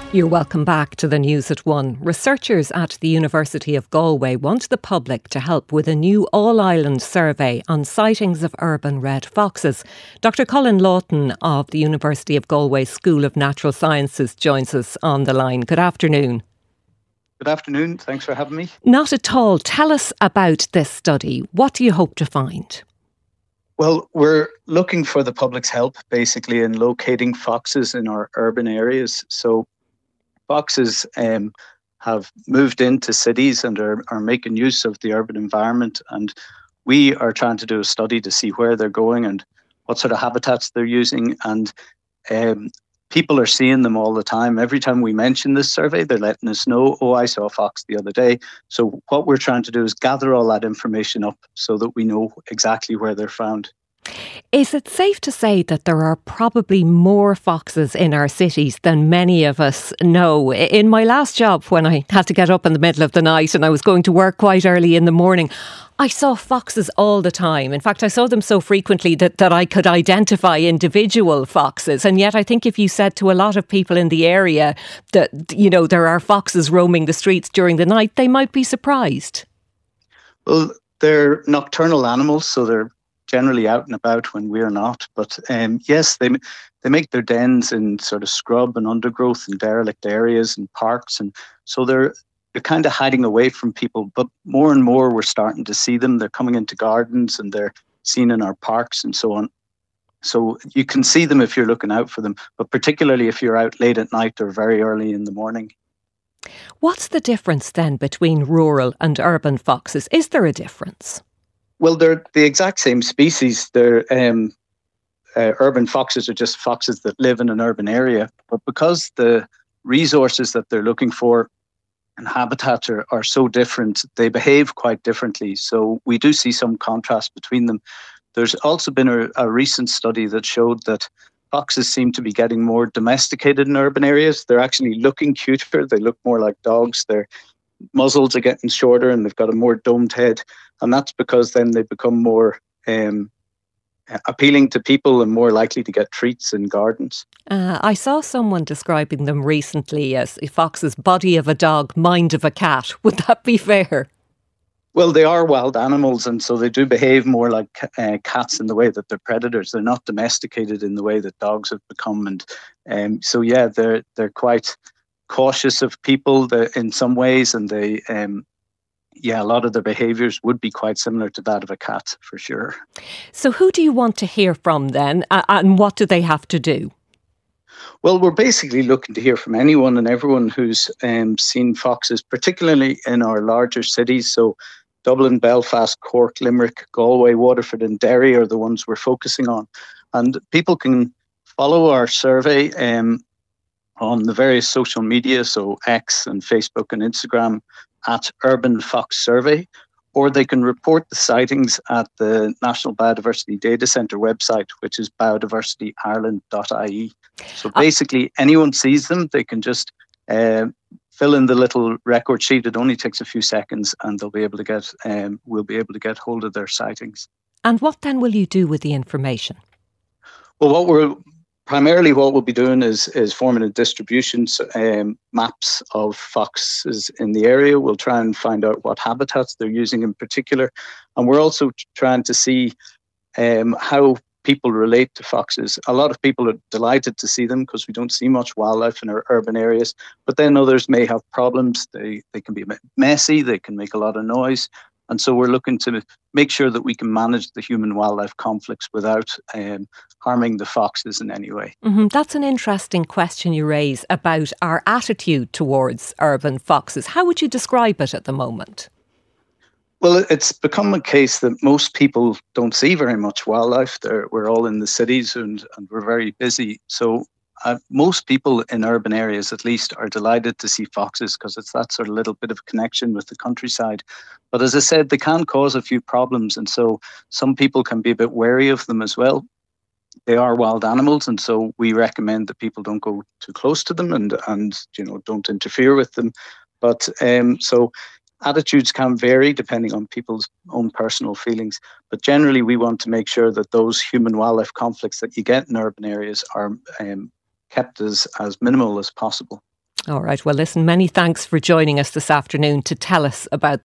You're welcome back to the News at 1. Researchers at the University of Galway want the public to help with a new all-island survey on sightings of urban red foxes. Dr Colin Lawton of the University of Galway School of Natural Sciences joins us on the line. Good afternoon. Good afternoon. Thanks for having me. Not at all. Tell us about this study. What do you hope to find? Well, we're looking for the public's help basically in locating foxes in our urban areas. So foxes have moved into cities and are making use of the urban environment. And we are trying to do a study to see where they're going and what sort of habitats they're using. And people are seeing them all the time. Every time we mention this survey, they're letting us know, oh, I saw a fox the other day. So what we're trying to do is gather all that information up so that we know exactly where they're found. Is it safe to say that there are probably more foxes in our cities than many of us know? In my last job, when I had to get up in the middle of the night and I was going to work quite early in the morning, I saw foxes all the time. In fact, I saw them so frequently that I could identify individual foxes. And yet I think if you said to a lot of people in the area that, you know, there are foxes roaming the streets during the night, they might be surprised. Well, they're nocturnal animals, so they're generally out and about when we're not. But yes, they make their dens in sort of scrub and undergrowth and derelict areas and parks. And so they're kind of hiding away from people. But more and more we're starting to see them. They're coming into gardens and they're seen in our parks and so on. So you can see them if you're looking out for them, but particularly if you're out late at night or very early in the morning. What's the difference then between rural and urban foxes? Is there a difference? Well, they're the exact same species. They're urban foxes are just foxes that live in an urban area. But because the resources that they're looking for and habitats are so different, they behave quite differently. So we do see some contrast between them. There's also been a recent study that showed that foxes seem to be getting more domesticated in urban areas. They're actually looking cuter. They look more like dogs. Their muzzles are getting shorter and they've got a more domed head. And that's because then they become more appealing to people and more likely to get treats in gardens. I saw someone describing them recently as a fox's body of a dog, mind of a cat. Would that be fair? Well, they are wild animals, and so they do behave more like cats in the way that they're predators. They're not domesticated in the way that dogs have become. And so, yeah, they're quite cautious of people in some ways, and they... a lot of their behaviours would be quite similar to that of a cat, for sure. So who do you want to hear from then, and what do they have to do? Well, we're basically looking to hear from anyone and everyone who's seen foxes, particularly in our larger cities. So Dublin, Belfast, Cork, Limerick, Galway, Waterford and Derry are the ones we're focusing on. And people can follow our survey on the various social media, so X and Facebook and Instagram, at Urban Fox Survey, or they can report the sightings at the National Biodiversity Data Centre website, which is biodiversityireland.ie. So basically, anyone sees them, they can just fill in the little record sheet. It only takes a few seconds, and they'll be able to get. We'll be able to get hold of their sightings. And what then will you do with the information? Well, primarily what we'll be doing is forming a distribution maps of foxes in the area. We'll try and find out what habitats they're using in particular. And we're also trying to see how people relate to foxes. A lot of people are delighted to see them because we don't see much wildlife in our urban areas. But then others may have problems. They can be a bit messy. They can make a lot of noise. And so we're looking to make sure that we can manage the human-wildlife conflicts without harming the foxes in any way. Mm-hmm. That's an interesting question you raise about our attitude towards urban foxes. How would you describe it at the moment? Well, it's become a case that most people don't see very much wildlife. We're all in the cities and we're very busy. So most people in urban areas, at least, are delighted to see foxes because it's that sort of little bit of connection with the countryside. But as I said, they can cause a few problems. And so some people can be a bit wary of them as well. They are wild animals. And so we recommend that people don't go too close to them and don't interfere with them. But so attitudes can vary depending on people's own personal feelings. But generally, we want to make sure that those human-wildlife conflicts that you get in urban areas are kept as minimal as possible. All right. Well, listen, many thanks for joining us this afternoon to tell us about